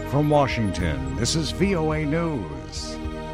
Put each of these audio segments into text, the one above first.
From Washington, this is VOA News.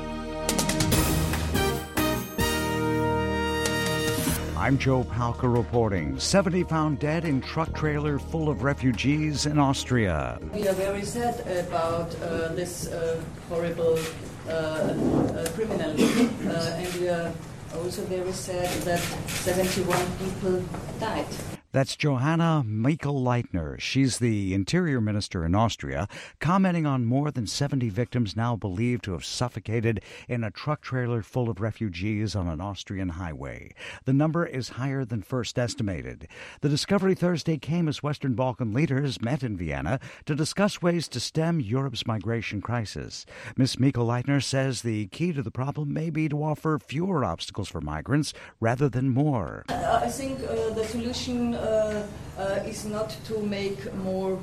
I'm Joe Palca reporting. 70 found dead in truck trailer full of refugees in Austria. We are very sad about this horrible criminality, and we are also very sad that 71 people died. That's Johanna Mikl-Leitner. She's the interior minister in Austria, commenting on more than 70 victims now believed to have suffocated in a truck trailer full of refugees on an Austrian highway. The number is higher than first estimated. The discovery Thursday came as Western Balkan leaders met in Vienna to discuss ways to stem Europe's migration crisis. Ms. Mikl-Leitner says the key to the problem may be to offer fewer obstacles for migrants rather than more. I think the solution is not to make more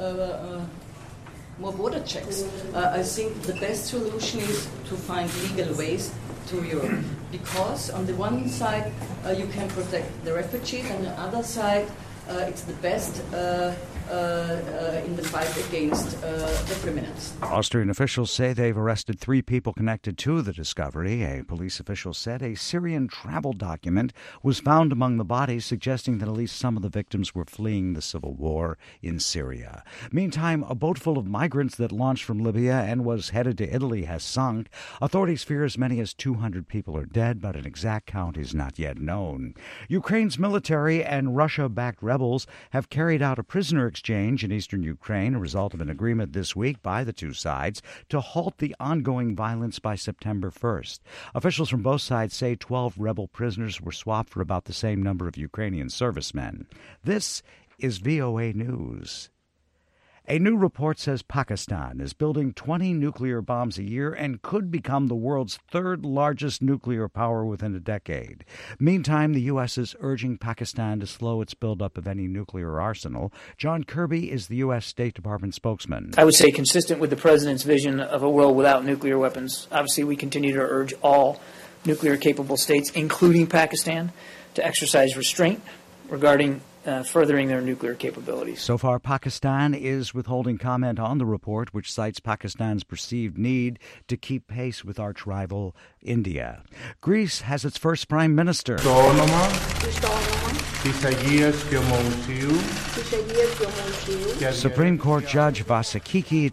border checks. I think the best solution is to find legal ways to Europe, because on the one side you can protect the refugees, and on the other side it's the best in the fight against the criminals. Austrian officials say they've arrested 3 people connected to the discovery. A police official said a Syrian travel document was found among the bodies, suggesting that at least some of the victims were fleeing the civil war in Syria. Meantime, a boat full of migrants that launched from Libya and was headed to Italy has sunk. Authorities fear as many as 200 people are dead, but an exact count is not yet known. Ukraine's military and Russia-backed rebels have carried out a prisoner exchange in eastern Ukraine, a result of an agreement this week by the two sides to halt the ongoing violence by September 1st. Officials from both sides say 12 rebel prisoners were swapped for about the same number of Ukrainian servicemen. This is VOA News. A new report says Pakistan is building 20 nuclear bombs a year and could become the world's 3rd largest nuclear power within a decade. Meantime, the U.S. is urging Pakistan to slow its buildup of any nuclear arsenal. John Kirby is the U.S. State Department spokesman. I would say consistent with the president's vision of a world without nuclear weapons. Obviously, we continue to urge all nuclear-capable states, including Pakistan, to exercise restraint regarding furthering their nuclear capabilities. So far, Pakistan is withholding comment on the report, which cites Pakistan's perceived need to keep pace with arch rival India. Greece has its first prime minister. Supreme Court Judge Vasiliki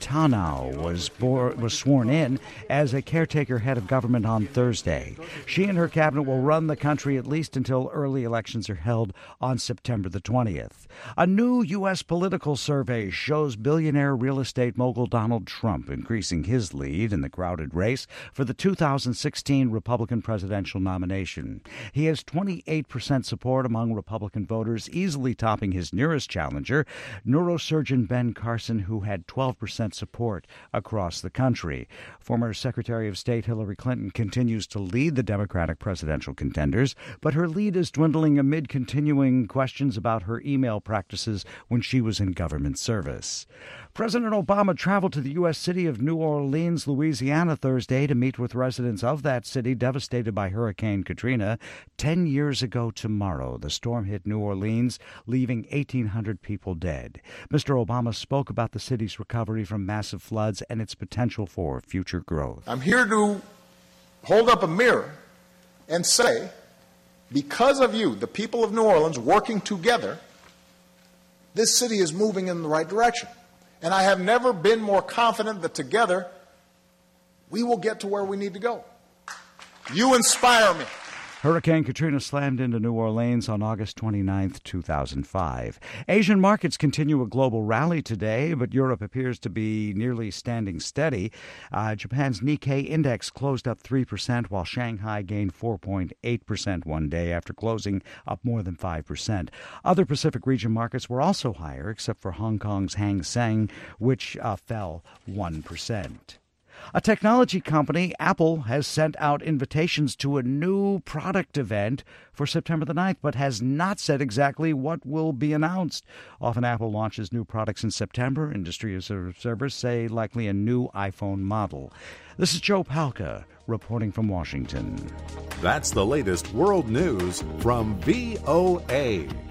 Tanau was sworn in as a caretaker head of government on Thursday. She and her cabinet will run the country at least until early elections are held on September the 20th. A new U.S. political survey shows billionaire real estate mogul Donald Trump increasing his lead in the crowded race for the 2016 Republican presidential nomination. He has 28% support among Republican voters, easily topping his nearest challenger, neurosurgeon Ben Carson, who had 12% support across the country. Former Secretary of State Hillary Clinton continues to lead the Democratic presidential contenders, but her lead is dwindling amid continuing questions about her email practices when she was in government service. President Obama traveled to the U.S. city of New Orleans, Louisiana, Thursday to meet with residents of that city devastated by Hurricane Katrina. 10 years ago tomorrow, the storm hit New Orleans, leaving 1,800 people dead. Mr. Obama spoke about the city's recovery from massive floods and its potential for future growth. I'm here to hold up a mirror and say, because of you, the people of New Orleans working together, this city is moving in the right direction. And I have never been more confident that together we will get to where we need to go. You inspire me. Hurricane Katrina slammed into New Orleans on August 29, 2005. Asian markets continue a global rally today, but Europe appears to be nearly standing steady. Japan's Nikkei index closed up 3%, while Shanghai gained 4.8% one day after closing up more than 5%. Other Pacific region markets were also higher, except for Hong Kong's Hang Seng, which fell 1%. A technology company, Apple, has sent out invitations to a new product event for September the 9th, but has not said exactly what will be announced. Often Apple launches new products in September. Industry observers say likely a new iPhone model. This is Joe Palca reporting from Washington. That's the latest world news from VOA.